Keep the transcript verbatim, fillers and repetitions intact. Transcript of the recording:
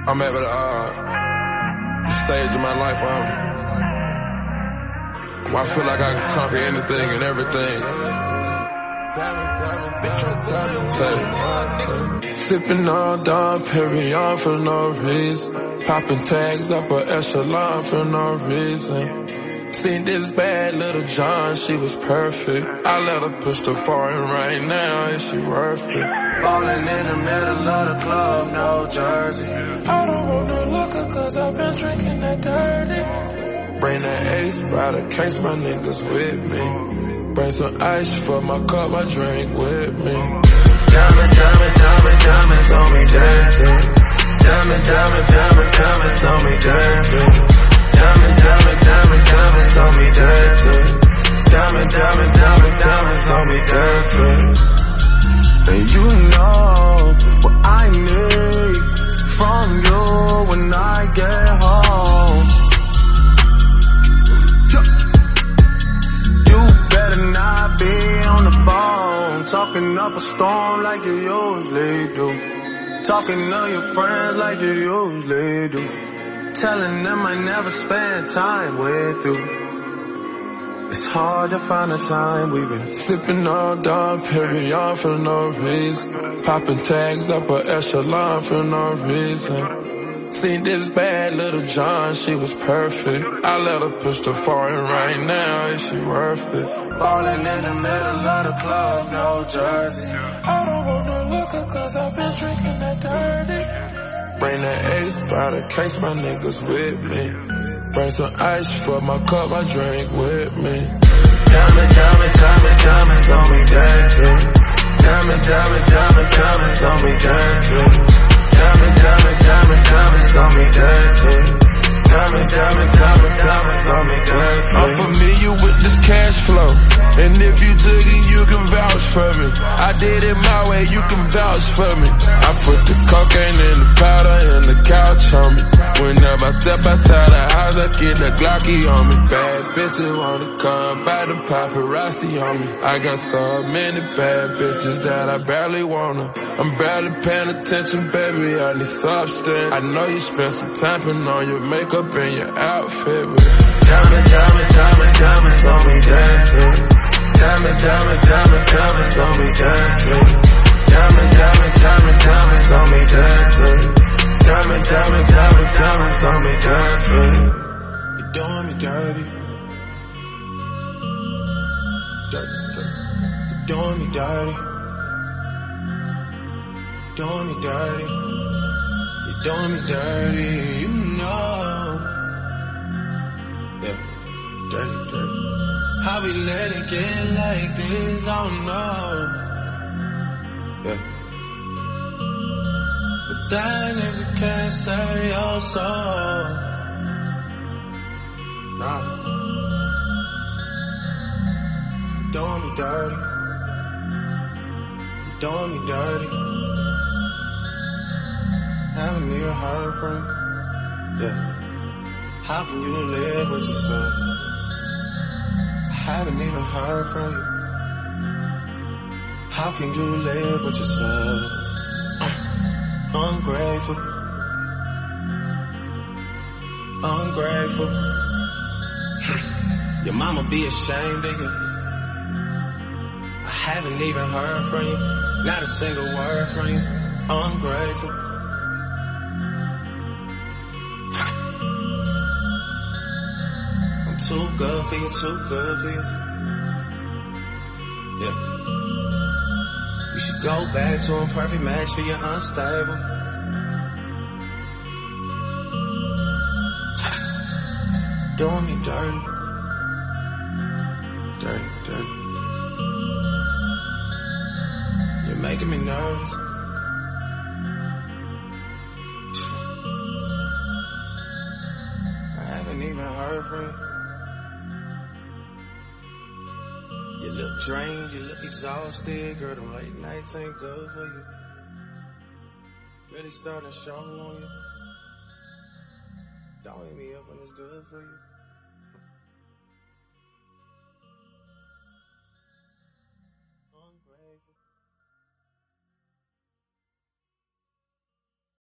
I'm at the uh, stage of my life um, where I feel like I can conquer anything and everything. Sipping on Dom Perignon for no reason, popping tags up a echelon for no reason. Seen this bad little John, she was perfect. I let her push the foreign right now, is she worth it? Ballin' in the middle of the club, no jersey. I don't want no liquor cause I've been drinking that dirty. Bring that ace by the case, my niggas with me. Bring some ice for my cup, my drink with me. Diamond, diamond, diamond, diamonds on me dancing. Diamond, diamond, diamond, diamonds on me dancing. Diamond, diamond, diamond, diamonds on me dancing. Diamond, diamond, diamond, diamonds on me dancing. And you know what I need from you when I get home. You better not be on the phone, talking up a storm like you usually do. Talking to your friends like you usually do. Telling them I never spend time with you. It's hard to find a time. We've been sipping on Dom Perignon for no reason, popping tags up a echelon for no reason. Seen this bad little John, she was perfect. I let her push the foreign right now, is she worth it? Ballin' in the middle of the club, no jersey. I don't want no liquor cause I've been drinking that dirty. Bring that ace by the case, my niggas with me. Bring some ice for my cup, my drink with me. Diamond, diamond, diamond, diamonds on me dancing. Diamond, diamond, diamond, diamonds on me dancing. Diamond, diamond, diamond, diamonds on me dancing. Diamond, diamond, diamond, diamonds on me dancing. I'm familiar with this cash flow, and if you took it, you can vouch for me. I did it my way, you can vouch for me. I put the cocaine in the powder and the couch on me. Whenever I step outside the house, I get the Glocky on me. Bad bitches wanna come by, the paparazzi on me. I got so many bad bitches that I barely wanna. I'm barely paying attention, baby, I need substance. I know you spent some time putting on your makeup and your outfit, but diamond, diamond, diamond, diamonds on me dancing. Diamond, diamond, diamond, diamonds on me dancing. Diamond, diamond, diamond, diamonds on me dancing. Diamond, diamond, diamond, diamonds on me dancing. You're doing me dirty. Dirty, dirty. You're doing me dirty. Doing me dirty. You're doing me dirty, you know. Yeah, dirty, dirty. How we let it get like this, I don't know. Yeah. But that nigga can't say your soul. Nah. You doing me dirty. You doing me dirty. Haven't even heard from you. Yeah. How can you live with yourself? I haven't even heard from you. How can you live with yourself? Uh, ungrateful. Ungrateful. Your mama be ashamed of you. I haven't even heard from you. Not a single word from you. Ungrateful. Too good for you, too good for you. Yeah. You should go back to a perfect match for your unstable. Doing me dirty. Dirty, dirty. You're making me nervous. I haven't even heard from you. You look drained, you look exhausted, girl, them late nights ain't good for you. Really starting to show on you. Don't hit me up when it's good for you.